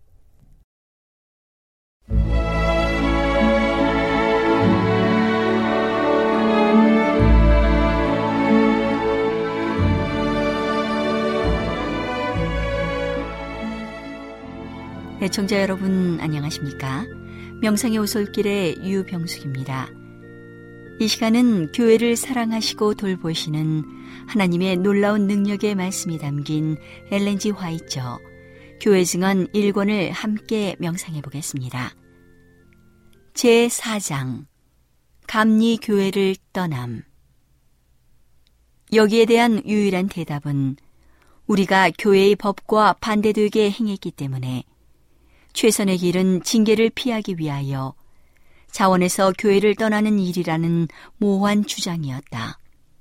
애청자 여러분 안녕하십니까? 명상의 오솔길의 유병숙입니다. 이 시간은 교회를 사랑하시고 돌보시는 하나님의 놀라운 능력의 말씀이 담긴 엘렌 지 화이처 교회 증언 일 권을 함께 명상해 보겠습니다. 제사 장 감리 교회를 떠남. 여기에 대한 유일한 대답은 우리가 교회의 법과 반대되게 행했기 때문에 최선의 길은 징계를 피하기 위하여 자원에서 교회를 떠나는 일이라는 모호한 주장이었다.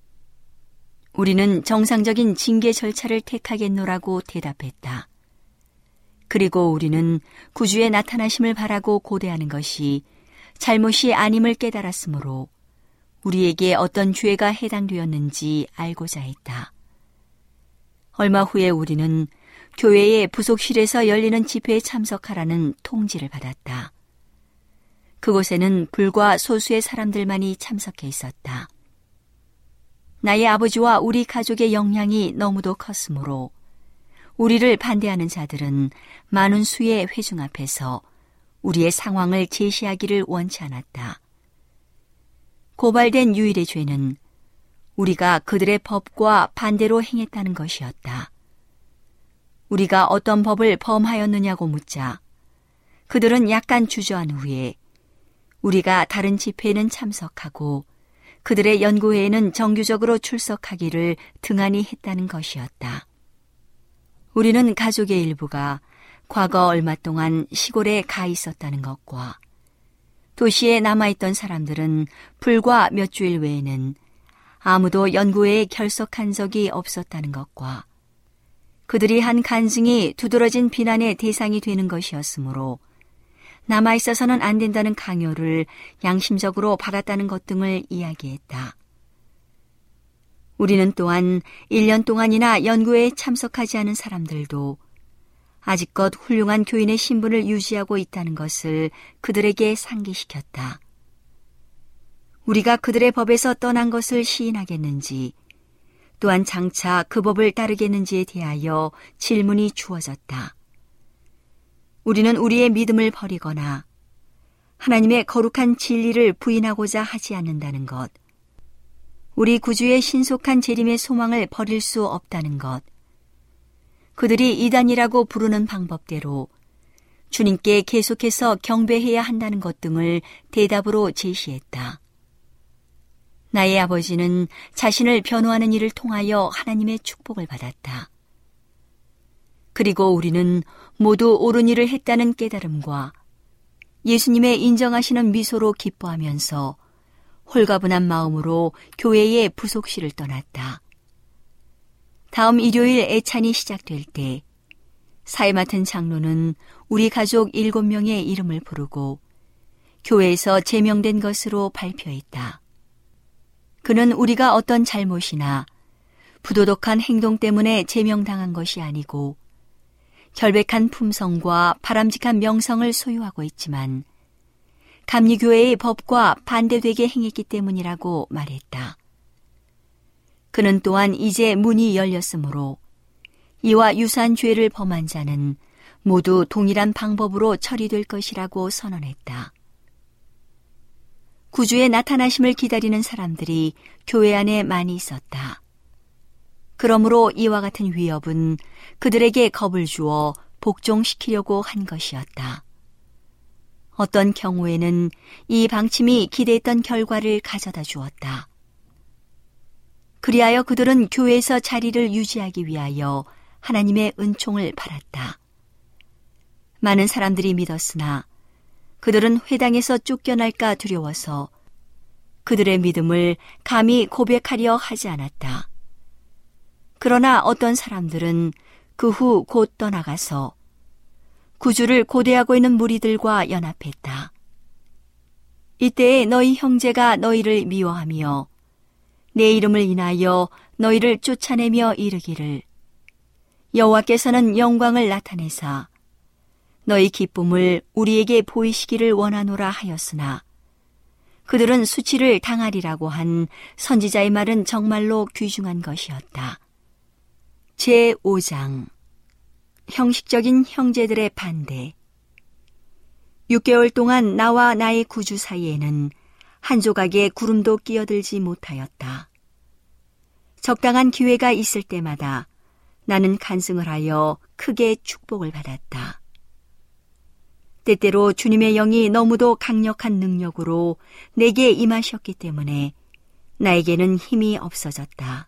우리는 정상적인 징계 절차를 택하겠노라고 대답했다. 그리고 우리는 구주의 나타나심을 바라고 고대하는 것이 잘못이 아님을 깨달았으므로 우리에게 어떤 죄가 해당되었는지 알고자 했다. 얼마 후에 우리는 교회의 부속실에서 열리는 집회에 참석하라는 통지를 받았다. 그곳에는 불과 소수의 사람들만이 참석해 있었다. 나의 아버지와 우리 가족의 영향이 너무도 컸으므로 우리를 반대하는 자들은 많은 수의 회중 앞에서 우리의 상황을 제시하기를 원치 않았다. 고발된 유일의 죄는 우리가 그들의 법과 반대로 행했다는 것이었다. 우리가 어떤 법을 범하였느냐고 묻자 그들은 약간 주저한 후에 우리가 다른 집회에는 참석하고 그들의 연구회에는 정규적으로 출석하기를 등한히 했다는 것이었다. 우리는 가족의 일부가 과거 얼마 동안 시골에 가 있었다는 것과 도시에 남아있던 사람들은 불과 몇 주일 외에는 아무도 연구회에 결석한 적이 없었다는 것과 그들이 한 간증이 두드러진 비난의 대상이 되는 것이었으므로 남아있어서는 안 된다는 강요를 양심적으로 받았다는 것 등을 이야기했다. 우리는 또한 일 년 동안이나 연구회에 참석하지 않은 사람들도 아직껏 훌륭한 교인의 신분을 유지하고 있다는 것을 그들에게 상기시켰다. 우리가 그들의 법에서 떠난 것을 시인하겠는지 또한 장차 그 법을 따르겠는지에 대하여 질문이 주어졌다. 우리는 우리의 믿음을 버리거나 하나님의 거룩한 진리를 부인하고자 하지 않는다는 것, 우리 구주의 신속한 재림의 소망을 버릴 수 없다는 것, 그들이 이단이라고 부르는 방법대로 주님께 계속해서 경배해야 한다는 것 등을 대답으로 제시했다. 나의 아버지는 자신을 변호하는 일을 통하여 하나님의 축복을 받았다. 그리고 우리는 모두 옳은 일을 했다는 깨달음과 예수님의 인정하시는 미소로 기뻐하면서 홀가분한 마음으로 교회의 부속실을 떠났다. 다음 일요일 애찬이 시작될 때 사회 맡은 장로는 우리 가족 일곱 명의 이름을 부르고 교회에서 제명된 것으로 발표했다. 그는 우리가 어떤 잘못이나 부도덕한 행동 때문에 제명당한 것이 아니고 결백한 품성과 바람직한 명성을 소유하고 있지만 감리교회의 법과 반대되게 행했기 때문이라고 말했다. 그는 또한 이제 문이 열렸으므로 이와 유사한 죄를 범한 자는 모두 동일한 방법으로 처리될 것이라고 선언했다. 구주의 나타나심을 기다리는 사람들이 교회 안에 많이 있었다. 그러므로 이와 같은 위협은 그들에게 겁을 주어 복종시키려고 한 것이었다. 어떤 경우에는 이 방침이 기대했던 결과를 가져다 주었다. 그리하여 그들은 교회에서 자리를 유지하기 위하여 하나님의 은총을 받았다. 많은 사람들이 믿었으나 그들은 회당에서 쫓겨날까 두려워서 그들의 믿음을 감히 고백하려 하지 않았다. 그러나 어떤 사람들은 그 후 곧 떠나가서 구주를 고대하고 있는 무리들과 연합했다. 이때에 너희 형제가 너희를 미워하며 내 이름을 인하여 너희를 쫓아내며 이르기를 여호와께서는 영광을 나타내사 너희 기쁨을 우리에게 보이시기를 원하노라 하였으나 그들은 수치를 당하리라고 한 선지자의 말은 정말로 귀중한 것이었다. 제오 장 형식적인 형제들의 반대. 육 개월 동안 나와 나의 구주 사이에는 한 조각의 구름도 끼어들지 못하였다. 적당한 기회가 있을 때마다 나는 간증을 하여 크게 축복을 받았다. 때때로 주님의 영이 너무도 강력한 능력으로 내게 임하셨기 때문에 나에게는 힘이 없어졌다.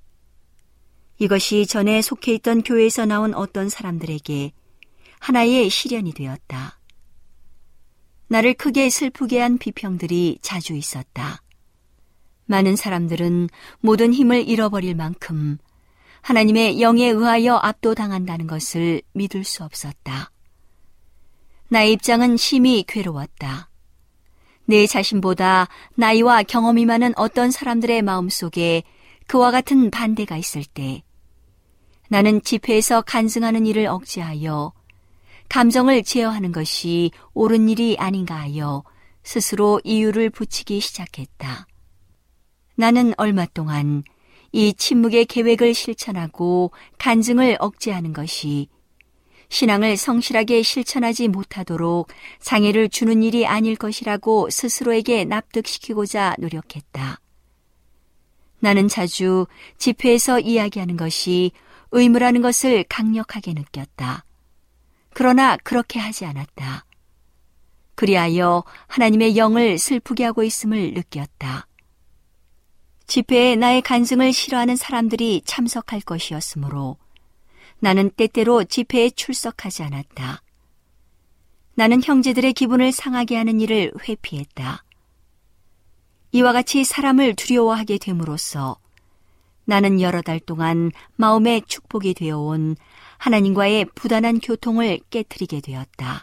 이것이 전에 속해 있던 교회에서 나온 어떤 사람들에게 하나의 시련이 되었다. 나를 크게 슬프게 한 비평들이 자주 있었다. 많은 사람들은 모든 힘을 잃어버릴 만큼 하나님의 영에 의하여 압도당한다는 것을 믿을 수 없었다. 나의 입장은 심히 괴로웠다. 내 자신보다 나이와 경험이 많은 어떤 사람들의 마음속에 그와 같은 반대가 있을 때 나는 집회에서 간증하는 일을 억제하여 감정을 제어하는 것이 옳은 일이 아닌가 하여 스스로 이유를 붙이기 시작했다. 나는 얼마 동안 이 침묵의 계획을 실천하고 간증을 억제하는 것이 신앙을 성실하게 실천하지 못하도록 장애를 주는 일이 아닐 것이라고 스스로에게 납득시키고자 노력했다. 나는 자주 집회에서 이야기하는 것이 의무라는 것을 강력하게 느꼈다. 그러나 그렇게 하지 않았다. 그리하여 하나님의 영을 슬프게 하고 있음을 느꼈다. 집회에 나의 간증을 싫어하는 사람들이 참석할 것이었으므로 나는 때때로 집회에 출석하지 않았다. 나는 형제들의 기분을 상하게 하는 일을 회피했다. 이와 같이 사람을 두려워하게 됨으로써 나는 여러 달 동안 마음의 축복이 되어온 하나님과의 부단한 교통을 깨트리게 되었다.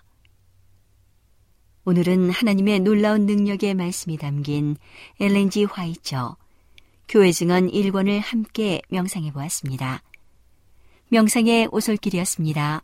오늘은 하나님의 놀라운 능력의 말씀이 담긴 엘렌 지 화이처 교회 증언 일 권을 함께 명상해 보았습니다. 명상의 오솔길이었습니다.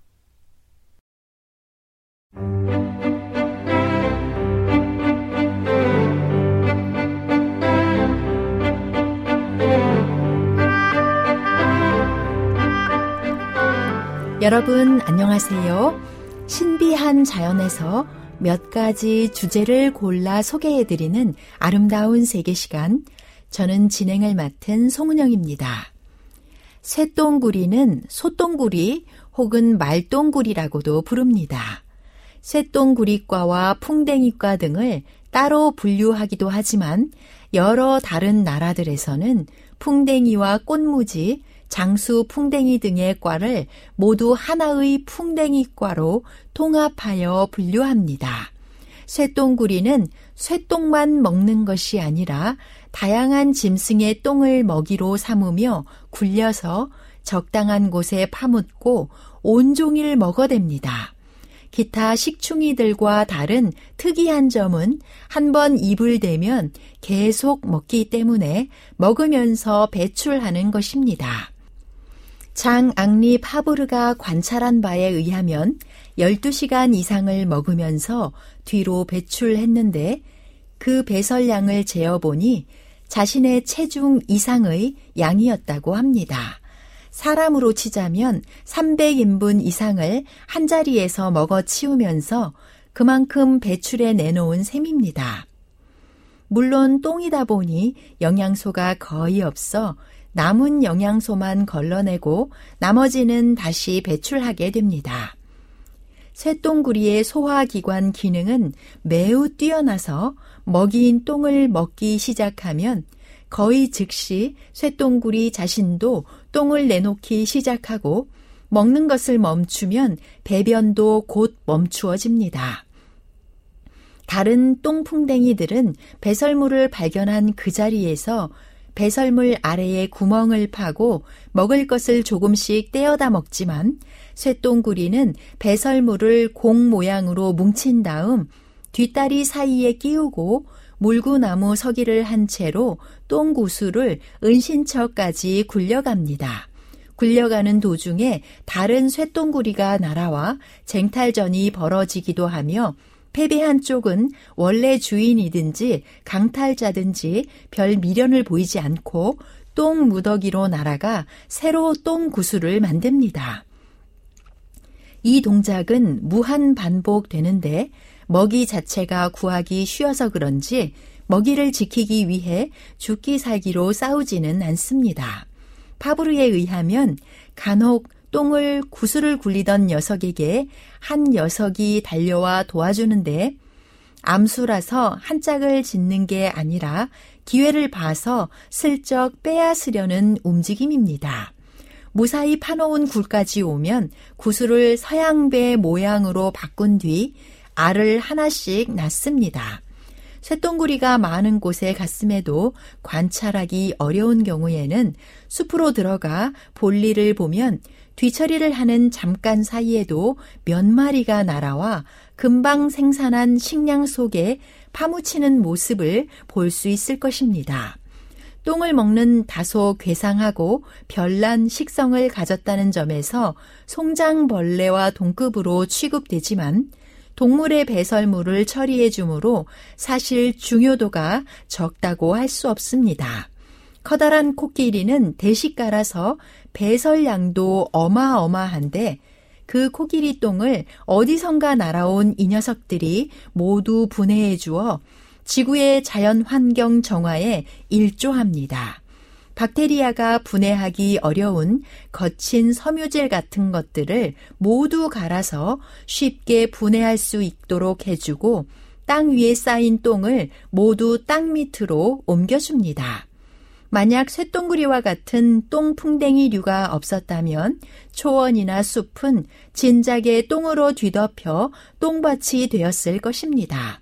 여러분 안녕하세요. 신비한 자연에서 몇 가지 주제를 골라 소개해드리는 아름다운 세계 시간, 저는 진행을 맡은 송은영입니다. 쇠똥구리는 소똥구리 혹은 말똥구리라고도 부릅니다. 쇠똥구리과와 풍뎅이과 등을 따로 분류하기도 하지만 여러 다른 나라들에서는 풍뎅이와 꽃무지, 장수 풍뎅이 등의 과를 모두 하나의 풍뎅이과로 통합하여 분류합니다. 쇠똥구리는 쇠똥만 먹는 것이 아니라 다양한 짐승의 똥을 먹이로 삼으며 굴려서 적당한 곳에 파묻고 온종일 먹어댑니다. 기타 식충이들과 다른 특이한 점은 한번 입을 대면 계속 먹기 때문에 먹으면서 배출하는 것입니다. 장 앙리 파브르가 관찰한 바에 의하면 열두 시간 이상을 먹으면서 뒤로 배출했는데 그 배설량을 재어보니 자신의 체중 이상의 양이었다고 합니다. 사람으로 치자면 삼백 인분 이상을 한자리에서 먹어 치우면서 그만큼 배출해 내놓은 셈입니다. 물론 똥이다 보니 영양소가 거의 없어 남은 영양소만 걸러내고 나머지는 다시 배출하게 됩니다. 쇠똥구리의 소화기관 기능은 매우 뛰어나서 먹이인 똥을 먹기 시작하면 거의 즉시 쇠똥구리 자신도 똥을 내놓기 시작하고 먹는 것을 멈추면 배변도 곧 멈추어집니다. 다른 똥풍뎅이들은 배설물을 발견한 그 자리에서 배설물 아래에 구멍을 파고 먹을 것을 조금씩 떼어다 먹지만 쇠똥구리는 배설물을 공 모양으로 뭉친 다음 뒷다리 사이에 끼우고 물구나무 서기를 한 채로 똥구수를 은신처까지 굴려갑니다. 굴려가는 도중에 다른 쇠똥구리가 날아와 쟁탈전이 벌어지기도 하며 패배한 쪽은 원래 주인이든지 강탈자든지 별 미련을 보이지 않고 똥 무더기로 날아가 새로 똥구수를 만듭니다. 이 동작은 무한 반복되는데 먹이 자체가 구하기 쉬워서 그런지 먹이를 지키기 위해 죽기 살기로 싸우지는 않습니다. 파브르에 의하면 간혹 똥을 구슬을 굴리던 녀석에게 한 녀석이 달려와 도와주는데 암수라서 한 짝을 짓는 게 아니라 기회를 봐서 슬쩍 빼앗으려는 움직임입니다. 무사히 파놓은 굴까지 오면 구슬을 서양배 모양으로 바꾼 뒤 알을 하나씩 낳습니다. 쇠똥구리가 많은 곳에 갔음에도 관찰하기 어려운 경우에는 숲으로 들어가 볼일을 보면 뒤처리를 하는 잠깐 사이에도 몇 마리가 날아와 금방 생산한 식량 속에 파묻히는 모습을 볼 수 있을 것입니다. 똥을 먹는 다소 괴상하고 별난 식성을 가졌다는 점에서 송장벌레와 동급으로 취급되지만 동물의 배설물을 처리해 주므로 사실 중요도가 적다고 할 수 없습니다. 커다란 코끼리는 대식가라서 배설량도 어마어마한데 그 코끼리 똥을 어디선가 날아온 이 녀석들이 모두 분해해 주어 지구의 자연 환경 정화에 일조합니다. 박테리아가 분해하기 어려운 거친 섬유질 같은 것들을 모두 갈아서 쉽게 분해할 수 있도록 해주고 땅 위에 쌓인 똥을 모두 땅 밑으로 옮겨줍니다. 만약 쇠똥구리와 같은 똥풍뎅이류가 없었다면 초원이나 숲은 진작에 똥으로 뒤덮여 똥밭이 되었을 것입니다.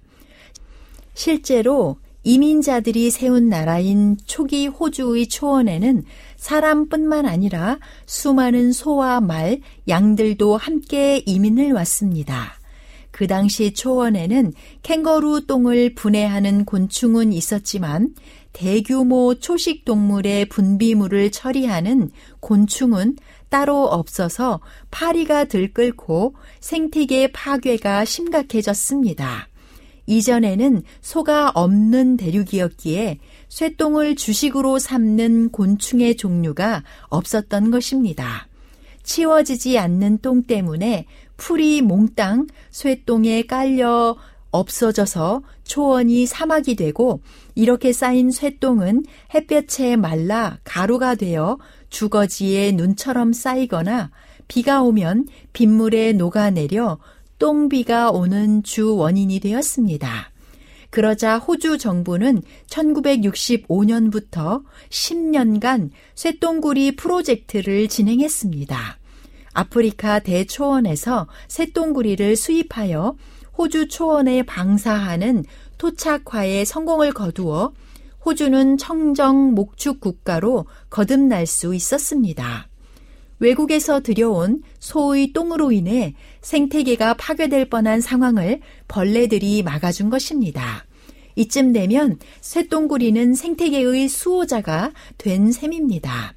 실제로 이민자들이 세운 나라인 초기 호주의 초원에는 사람뿐만 아니라 수많은 소와 말, 양들도 함께 이민을 왔습니다. 그 당시 초원에는 캥거루 똥을 분해하는 곤충은 있었지만 대규모 초식 동물의 분비물을 처리하는 곤충은 따로 없어서 파리가 들끓고 생태계 파괴가 심각해졌습니다. 이전에는 소가 없는 대륙이었기에 쇠똥을 주식으로 삼는 곤충의 종류가 없었던 것입니다. 치워지지 않는 똥 때문에 풀이 몽땅 쇠똥에 깔려 없어져서 초원이 사막이 되고 이렇게 쌓인 쇠똥은 햇볕에 말라 가루가 되어 주거지에 눈처럼 쌓이거나 비가 오면 빗물에 녹아내려 똥비가 오는 주 원인이 되었습니다. 그러자 호주 정부는 천구백육십오 년부터 십 년간 쇠똥구리 프로젝트를 진행했습니다. 아프리카 대초원에서 쇠똥구리를 수입하여 호주 초원에 방사하는 토착화에 성공을 거두어 호주는 청정 목축 국가로 거듭날 수 있었습니다. 외국에서 들여온 소의 똥으로 인해 생태계가 파괴될 뻔한 상황을 벌레들이 막아준 것입니다. 이쯤 되면 쇠똥구리는 생태계의 수호자가 된 셈입니다.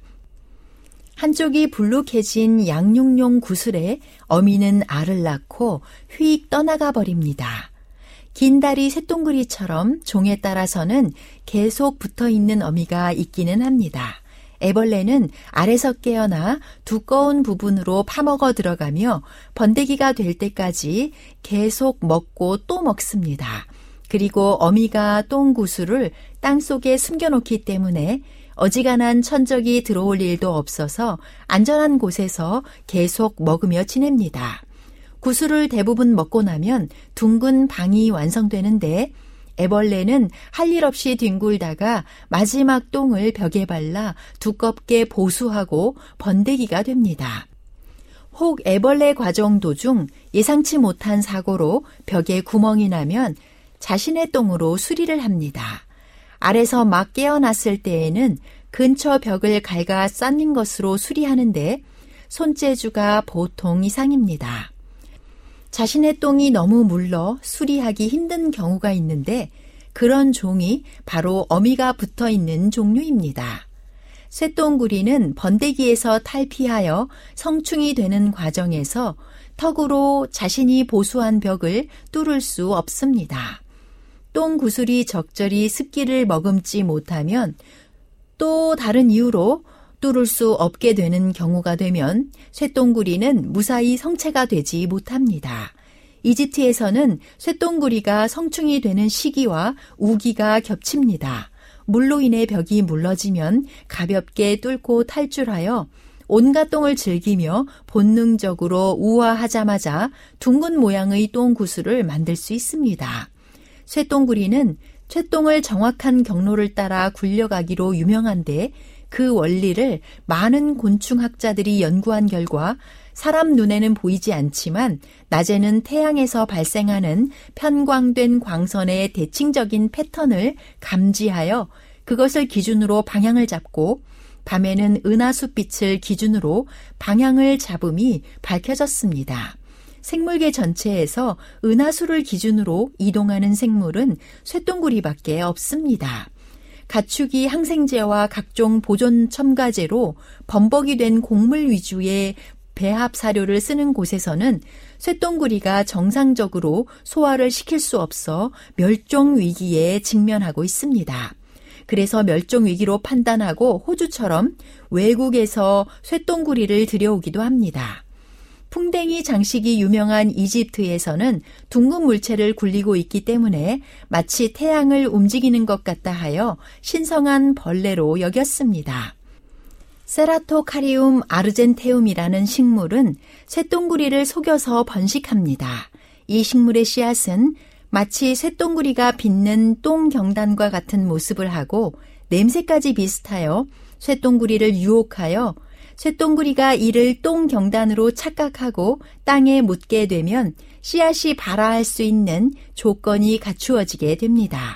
한쪽이 불룩해진 양육용 구슬에 어미는 알을 낳고 휙 떠나가 버립니다. 긴 다리 쇠똥구리처럼 종에 따라서는 계속 붙어있는 어미가 있기는 합니다. 애벌레는 알에서 깨어나 두꺼운 부분으로 파먹어 들어가며 번데기가 될 때까지 계속 먹고 또 먹습니다. 그리고 어미가 똥구슬을 땅속에 숨겨놓기 때문에 어지간한 천적이 들어올 일도 없어서 안전한 곳에서 계속 먹으며 지냅니다. 구슬을 대부분 먹고 나면 둥근 방이 완성되는데 애벌레는 할 일 없이 뒹굴다가 마지막 똥을 벽에 발라 두껍게 보수하고 번데기가 됩니다. 혹 애벌레 과정 도중 예상치 못한 사고로 벽에 구멍이 나면 자신의 똥으로 수리를 합니다. 알에서 막 깨어났을 때에는 근처 벽을 갉아 쌓는 것으로 수리하는데 손재주가 보통 이상입니다. 자신의 똥이 너무 물러 수리하기 힘든 경우가 있는데 그런 종이 바로 어미가 붙어있는 종류입니다. 쇠똥구리는 번데기에서 탈피하여 성충이 되는 과정에서 턱으로 자신이 보수한 벽을 뚫을 수 없습니다. 똥구슬이 적절히 습기를 머금지 못하면 또 다른 이유로 뚫을 수 없게 되는 경우가 되면 쇠똥구리는 무사히 성체가 되지 못합니다. 이집트에서는 쇠똥구리가 성충이 되는 시기와 우기가 겹칩니다. 물로 인해 벽이 물러지면 가볍게 뚫고 탈출하여 온갖 똥을 즐기며 본능적으로 우아하자마자 둥근 모양의 똥구슬을 만들 수 있습니다. 쇠똥구리는 쇠똥을 정확한 경로를 따라 굴려가기로 유명한데 그 원리를 많은 곤충학자들이 연구한 결과 사람 눈에는 보이지 않지만 낮에는 태양에서 발생하는 편광된 광선의 대칭적인 패턴을 감지하여 그것을 기준으로 방향을 잡고 밤에는 은하수빛을 기준으로 방향을 잡음이 밝혀졌습니다. 생물계 전체에서 은하수를 기준으로 이동하는 생물은 쇠똥구리밖에 없습니다. 가축이 항생제와 각종 보존 첨가제로 범벅이 된 곡물 위주의 배합 사료를 쓰는 곳에서는 쇠똥구리가 정상적으로 소화를 시킬 수 없어 멸종 위기에 직면하고 있습니다. 그래서 멸종 위기로 판단하고 호주처럼 외국에서 쇠똥구리를 들여오기도 합니다. 풍뎅이 장식이 유명한 이집트에서는 둥근 물체를 굴리고 있기 때문에 마치 태양을 움직이는 것 같다 하여 신성한 벌레로 여겼습니다. 세라토카리움 아르젠테움이라는 식물은 쇠똥구리를 속여서 번식합니다. 이 식물의 씨앗은 마치 쇠똥구리가 빚는 똥경단과 같은 모습을 하고 냄새까지 비슷하여 쇠똥구리를 유혹하여 쇠똥구리가 이를 똥경단으로 착각하고 땅에 묻게 되면 씨앗이 발아할 수 있는 조건이 갖추어지게 됩니다.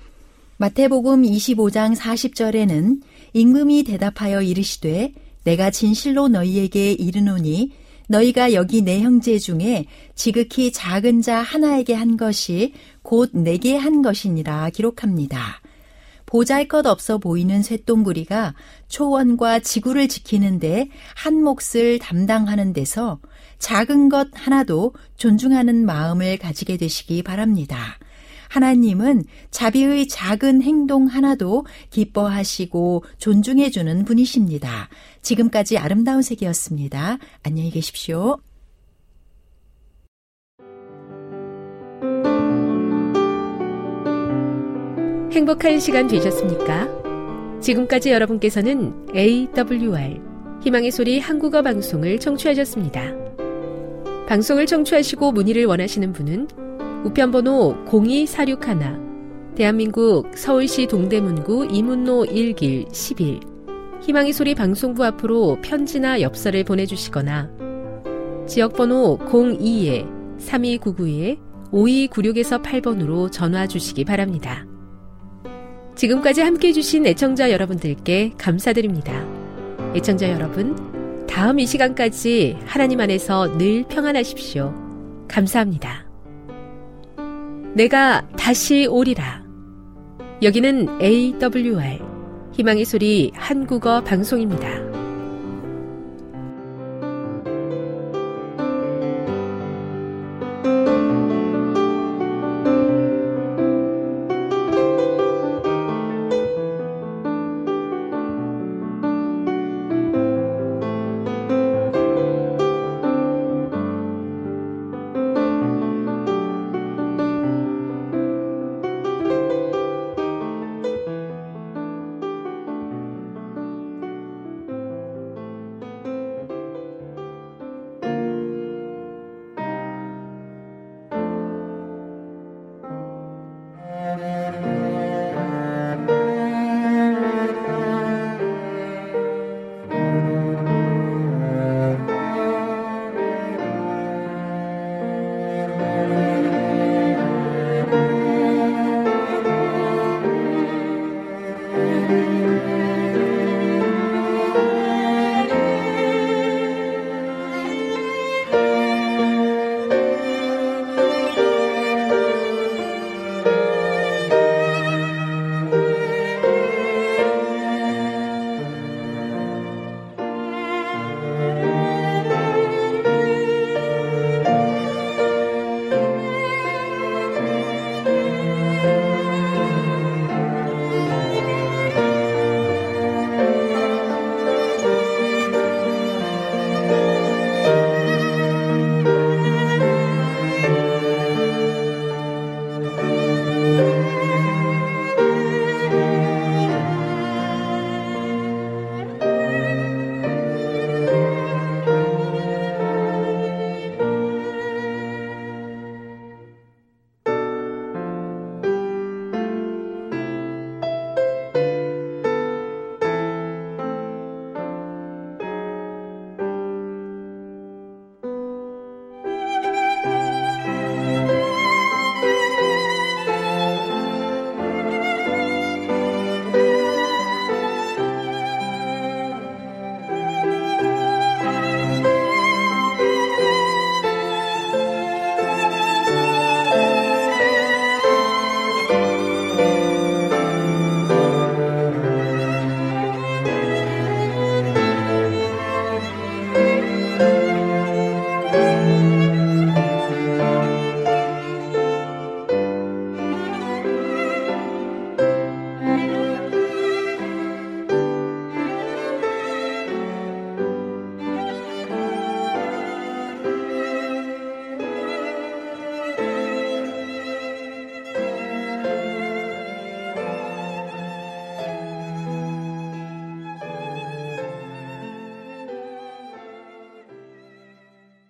마태복음 이십오 장 사십 절에는 임금이 대답하여 이르시되 내가 진실로 너희에게 이르노니 너희가 여기 내 형제 중에 지극히 작은 자 하나에게 한 것이 곧 내게 한 것이니라 기록합니다. 보잘것없어 보이는 쇠똥구리가 초원과 지구를 지키는데 한 몫을 담당하는 데서 작은 것 하나도 존중하는 마음을 가지게 되시기 바랍니다. 하나님은 자비의 작은 행동 하나도 기뻐하시고 존중해주는 분이십니다. 지금까지 아름다운 색이었습니다. 안녕히 계십시오. 행복한 시간 되셨습니까? 지금까지 여러분께서는 에이더블유알 희망의 소리 한국어 방송을 청취하셨습니다. 방송을 청취하시고 문의를 원하시는 분은 우편번호 공이사육일 대한민국 서울시 동대문구 이문로 일 길 십일 희망의 소리 방송부 앞으로 편지나 엽서를 보내주시거나 지역번호 공이 삼이구구 오이구육에서 팔 번으로 전화 주시기 바랍니다. 지금까지 함께해 주신 애청자 여러분들께 감사드립니다. 애청자 여러분, 다음 이 시간까지 하나님 안에서 늘 평안하십시오. 감사합니다. 내가 다시 오리라. 여기는 에이더블유알 희망의 소리 한국어 방송입니다.